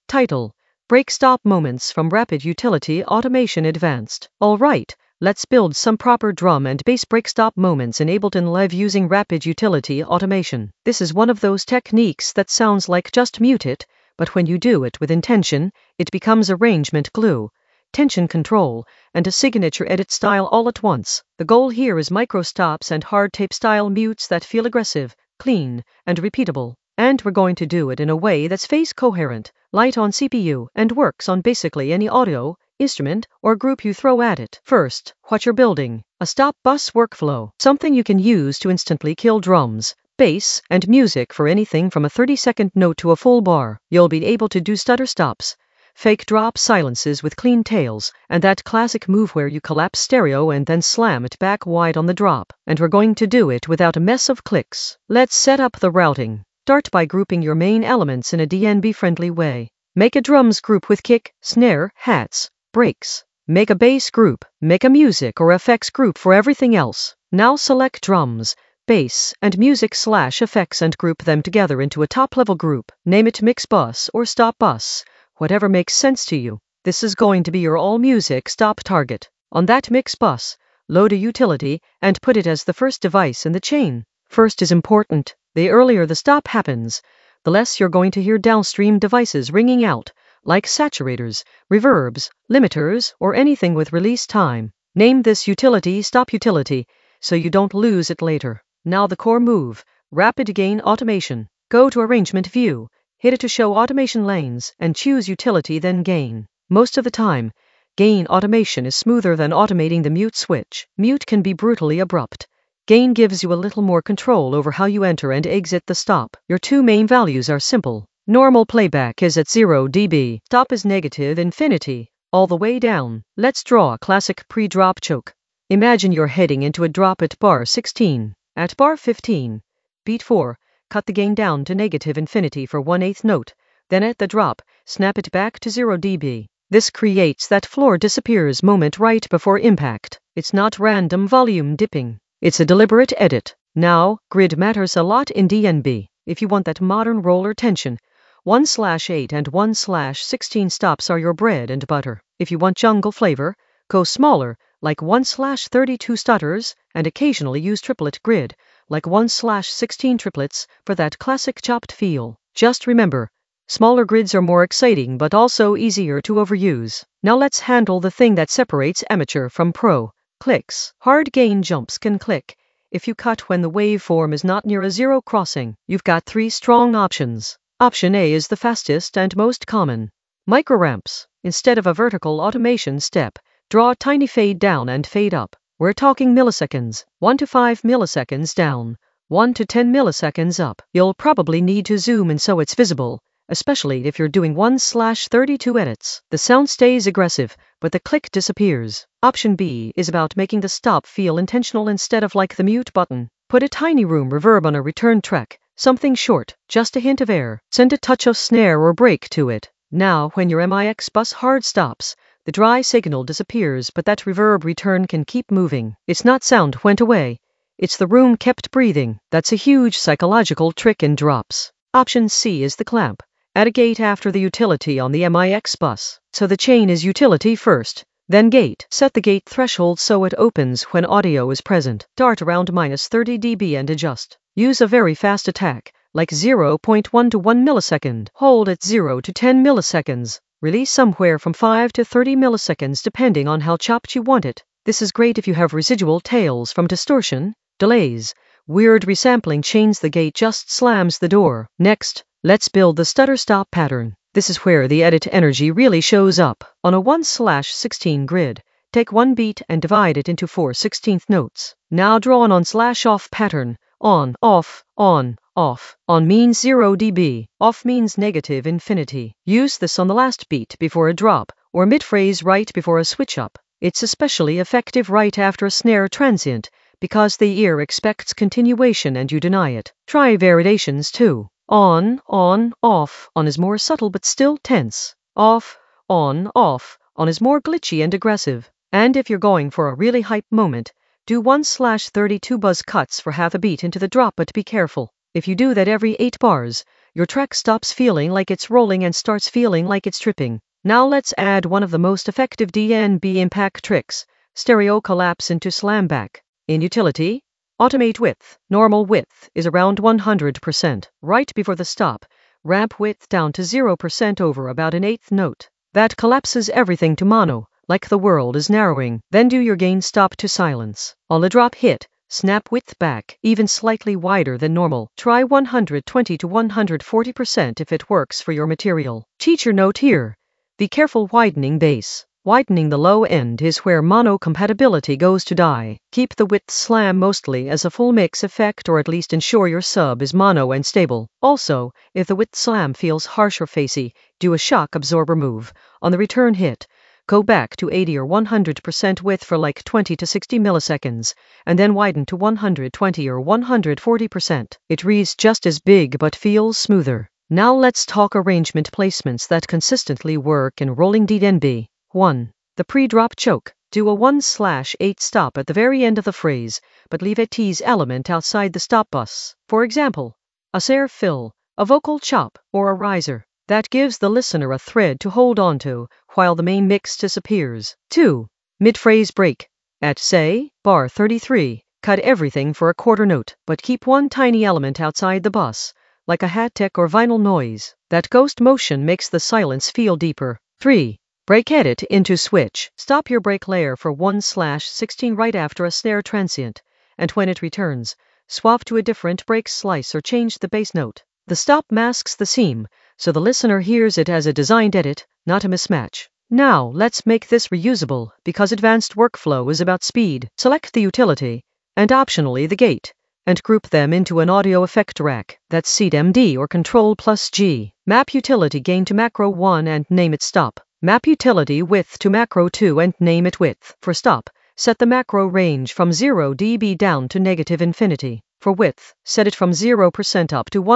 Title: Break Stop Moments from Rapid Utility Automation Advanced. Alright, let's build some proper drum and bass break stop moments in Ableton Live using Rapid Utility Automation. This is one of those techniques that sounds like just mute it, but when you do it with intention, it becomes arrangement glue, tension control, and a signature edit style all at once. The goal here is micro stops and hard tape style mutes that feel aggressive, clean, and repeatable. And we're going to do it in a way that's phase coherent, light on CPU, and works on basically any audio, instrument, or group you throw at it. First, what you're building: a stop bus workflow, something you can use to instantly kill drums, bass, and music for anything from a 30-second note to a full bar. You'll be able to do stutter stops, fake drop silences with clean tails, and that classic move where you collapse stereo and then slam it back wide on the drop. And we're going to do it without a mess of clicks. Let's set up the routing. Start by grouping your main elements in a DNB-friendly way. Make a drums group with kick, snare, hats, breaks. Make a bass group. Make a music or effects group for everything else. Now select drums, bass, and music/effects and group them together into a top-level group. Name it Mix Bus or Stop Bus, whatever makes sense to you. This is going to be your all-music stop target. On that Mix Bus, load a utility and put it as the first device in the chain. First is important. The earlier the stop happens, the less you're going to hear downstream devices ringing out, like saturators, reverbs, limiters, or anything with release time. Name this utility Stop Utility, so you don't lose it later. Now the core move, Rapid Gain Automation. Go to Arrangement View, hit it to show automation lanes, and choose Utility then Gain. Most of the time, gain automation is smoother than automating the mute switch. Mute can be brutally abrupt. Gain gives you a little more control over how you enter and exit the stop. Your two main values are simple. Normal playback is at 0 dB. Stop is negative infinity, all the way down. Let's draw a classic pre-drop choke. Imagine you're heading into a drop at bar 16. At bar 15, beat 4, cut the gain down to negative infinity for 1/8 note. Then at the drop, snap it back to 0 dB. This creates that floor disappears moment right before impact. It's not random volume dipping. It's a deliberate edit. Now, grid matters a lot in DNB. If you want that modern roller tension, 1/8 and 1/16 stops are your bread and butter. If you want jungle flavor, go smaller, like 1/32 stutters, and occasionally use triplet grid, like 1/16 triplets, for that classic chopped feel. Just remember, smaller grids are more exciting but also easier to overuse. Now let's handle the thing that separates amateur from pro. Clicks. Hard gain jumps can click if you cut when the waveform is not near a zero crossing. You've got 3 strong options. Option A is the fastest and most common. Microramps. Instead of a vertical automation step, draw a tiny fade down and fade up. We're talking milliseconds. 1 to 5 milliseconds down, 1 to 10 milliseconds up. You'll probably need to zoom in so it's visible, especially if you're doing 1/32 edits. The sound stays aggressive, but the click disappears. Option B is about making the stop feel intentional instead of like the mute button. Put a tiny room reverb on a return track, something short, just a hint of air. Send a touch of snare or break to it. Now when your MIX bus hard stops, the dry signal disappears, but that reverb return can keep moving. It's not sound went away, it's the room kept breathing. That's a huge psychological trick in drops. Option C is the clamp. Add a gate after the utility on the MIX bus. So the chain is utility first, then gate. Set the gate threshold so it opens when audio is present. Start around -30 dB and adjust. Use a very fast attack, like 0.1 to 1 millisecond. Hold at 0 to 10 milliseconds. Release somewhere from 5 to 30 milliseconds depending on how chopped you want it. This is great if you have residual tails from distortion, delays, weird resampling chains. The gate just slams the door. Next, let's build the stutter stop pattern. This is where the edit energy really shows up. On a 1/16 grid, take one beat and divide it into 4/16 notes. Now draw an on/off pattern. On, off, on, off. On means 0 dB. Off means negative infinity. Use this on the last beat before a drop, or mid-phrase right before a switch up. It's especially effective right after a snare transient, because the ear expects continuation and you deny it. Try variations too. On, off. On is more subtle but still tense. Off, on, off. On is more glitchy and aggressive. And if you're going for a really hype moment, do 1/32 buzz cuts for half a beat into the drop, but be careful. If you do that every 8 bars, your track stops feeling like it's rolling and starts feeling like it's tripping. Now let's add one of the most effective DNB impact tricks, stereo collapse into slamback. In utility, automate width. Normal width is around 100%. Right before the stop, ramp width down to 0% over about an eighth note. That collapses everything to mono, like the world is narrowing. Then do your gain stop to silence. On the drop hit, snap width back, even slightly wider than normal. Try 120 to 140% if it works for your material. Teacher note here. Be careful widening bass. Widening the low end is where mono compatibility goes to die. Keep the width slam mostly as a full mix effect, or at least ensure your sub is mono and stable. Also, if the width slam feels harsh or facey, do a shock absorber move. On the return hit, go back to 80 or 100% width for like 20 to 60 milliseconds, and then widen to 120 or 140%. It reads just as big but feels smoother. Now let's talk arrangement placements that consistently work in rolling DNB. 1. The pre-drop choke. Do a 1/8 stop at the very end of the phrase, but leave a tease element outside the stop bus. For example, a serre fill, a vocal chop, or a riser. That gives the listener a thread to hold onto while the main mix disappears. 2. Mid-phrase break. At, say, bar 33, cut everything for a quarter note, but keep one tiny element outside the bus, like a hat tick or vinyl noise. That ghost motion makes the silence feel deeper. 3. Break edit into switch. Stop your break layer for 1/16 right after a snare transient, and when it returns, swap to a different break slice or change the bass note. The stop masks the seam, so the listener hears it as a designed edit, not a mismatch. Now, let's make this reusable, because advanced workflow is about speed. Select the utility, and optionally the gate, and group them into an audio effect rack. That's Ctrl+MD or Ctrl+G. Map utility gain to macro 1 and name it stop. Map utility width to macro 2 and name it width. For stop, set the macro range from 0 dB down to -infinity. For width, set it from 0% up to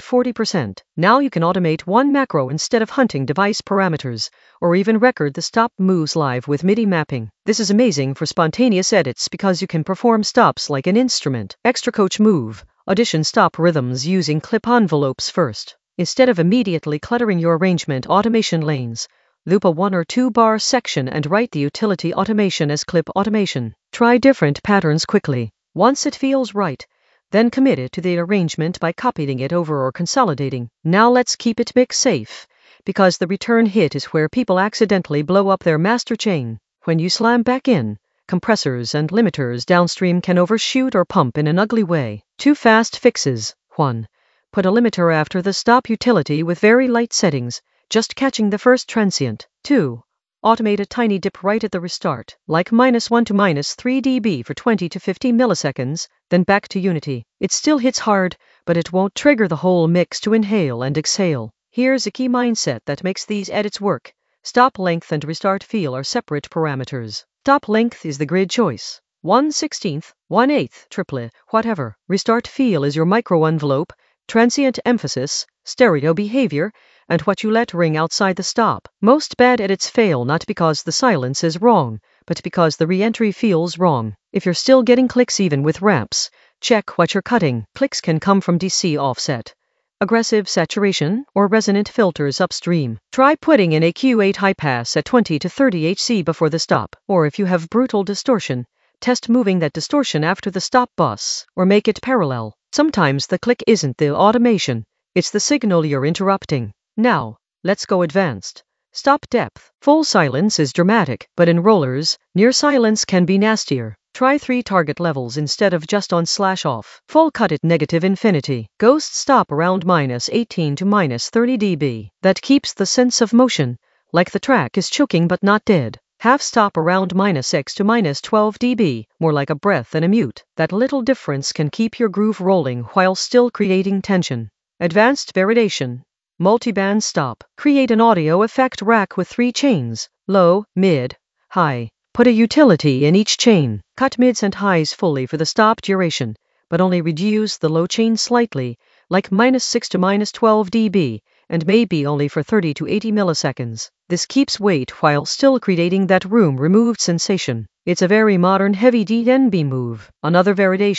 140%. Now you can automate one macro instead of hunting device parameters, or even record the stop moves live with MIDI mapping. This is amazing for spontaneous edits because you can perform stops like an instrument. Extra coach move. Audition stop rhythms using clip envelopes first. Instead of immediately cluttering your arrangement automation lanes, loop a 1 or 2 bar section and write the utility automation as clip automation. Try different patterns quickly. Once it feels right, then commit it to the arrangement by copying it over or consolidating. Now let's keep it mix safe, because the return hit is where people accidentally blow up their master chain. When you slam back in, compressors and limiters downstream can overshoot or pump in an ugly way. 2 fast fixes. 1. Put a limiter after the stop utility with very light settings, just catching the first transient. 2. Automate a tiny dip right at the restart, like -1 to -3 dB for 20 to 50 milliseconds, then back to unity. It still hits hard, but it won't trigger the whole mix to inhale and exhale. Here's a key mindset that makes these edits work. Stop length and restart feel are separate parameters. Stop length is the grid choice. 1/16, 1/8, triplet, whatever. Restart feel is your micro envelope, transient emphasis, stereo behavior, and what you let ring outside the stop. Most bad edits fail not because the silence is wrong, but because the re-entry feels wrong. If you're still getting clicks even with ramps, check what you're cutting. Clicks can come from DC offset, aggressive saturation, or resonant filters upstream. Try putting in a Q8 high pass at 20 to 30 Hz before the stop. Or if you have brutal distortion, test moving that distortion after the stop bus, or make it parallel. Sometimes the click isn't the automation, it's the signal you're interrupting. Now, let's go advanced. Stop depth. Full silence is dramatic, but in rollers, near silence can be nastier. Try 3 target levels instead of just on/off. Full cut at -infinity. Ghost stop around -18 to -30 dB. That keeps the sense of motion, like the track is choking but not dead. Half stop around -6 to -12 dB, more like a breath and a mute. That little difference can keep your groove rolling while still creating tension. Advanced variation. Multiband stop. Create an audio effect rack with 3 chains, low, mid, high. Put a utility in each chain. Cut mids and highs fully for the stop duration, but only reduce the low chain slightly, like -6 to -12 dB, and maybe only for 30 to 80 milliseconds. This keeps weight while still creating that room-removed sensation. It's a very modern heavy DNB move. Another variation.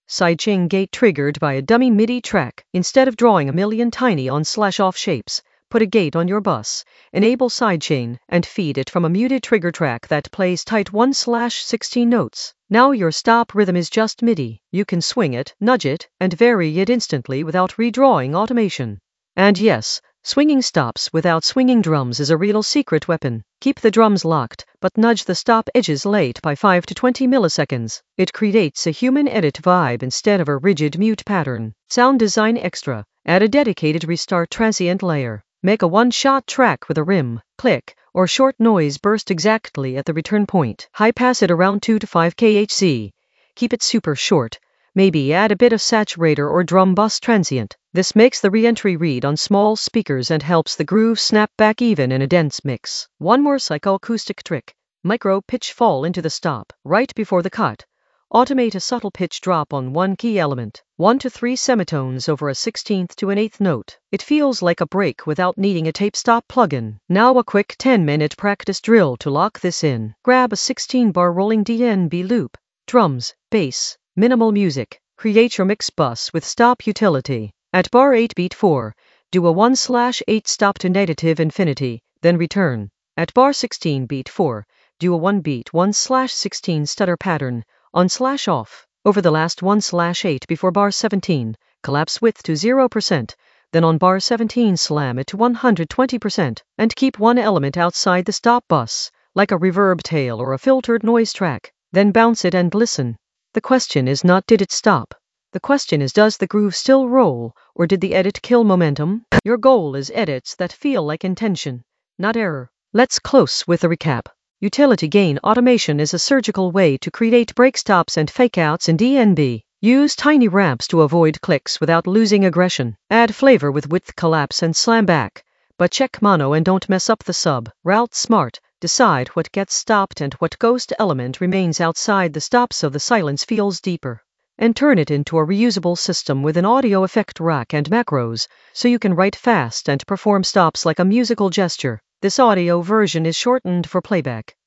Sidechain gate triggered by a dummy MIDI track. Instead of drawing a million tiny on/off shapes, put a gate on your bus, enable sidechain, and feed it from a muted trigger track that plays tight 1/16 notes. Now your stop rhythm is just MIDI. You can swing it, nudge it, and vary it instantly without redrawing automation. And yes, swinging stops without swinging drums is a real secret weapon. Keep the drums locked, but nudge the stop edges late by 5 to 20 milliseconds. It creates a human edit vibe instead of a rigid mute pattern. Sound design extra. Add a dedicated restart transient layer. Make a one-shot track with a rim, click, or short noise burst exactly at the return point. High pass it around 2 to 5 kHz. Keep it super short. Maybe add a bit of saturator or drum bus transient. This makes the re-entry read on small speakers and helps the groove snap back even in a dense mix. One more psychoacoustic trick. Micro pitch fall into the stop, right before the cut. Automate a subtle pitch drop on one key element, 1 to 3 semitones over a 16th to an 8th note. It feels like a break without needing a tape stop plugin. Now a quick 10-minute practice drill to lock this in. Grab a 16-bar rolling DNB loop. Drums, bass, minimal music. Create your mix bus with stop utility. At bar 8 beat 4, do a 1/8 stop to negative infinity, then return. At bar 16 beat 4, do a 1 beat 1/16 stutter pattern, on/off. Over the last 1/8 before bar 17, collapse width to 0%, then on bar 17 slam it to 120%, and keep one element outside the stop bus, like a reverb tail or a filtered noise track. Then bounce it and listen. The question is not did it stop. The question is does the groove still roll, or did the edit kill momentum? Your goal is edits that feel like intention, not error. Let's close with a recap. Utility gain automation is a surgical way to create break stops and fakeouts in DNB. Use tiny ramps to avoid clicks without losing aggression. Add flavor with width collapse and slam back. But check mono and don't mess up the sub. Route smart. Decide what gets stopped and what ghost element remains outside the stop so the silence feels deeper. And turn it into a reusable system with an audio effect rack and macros, so you can write fast and perform stops like a musical gesture. This audio version is shortened for playback.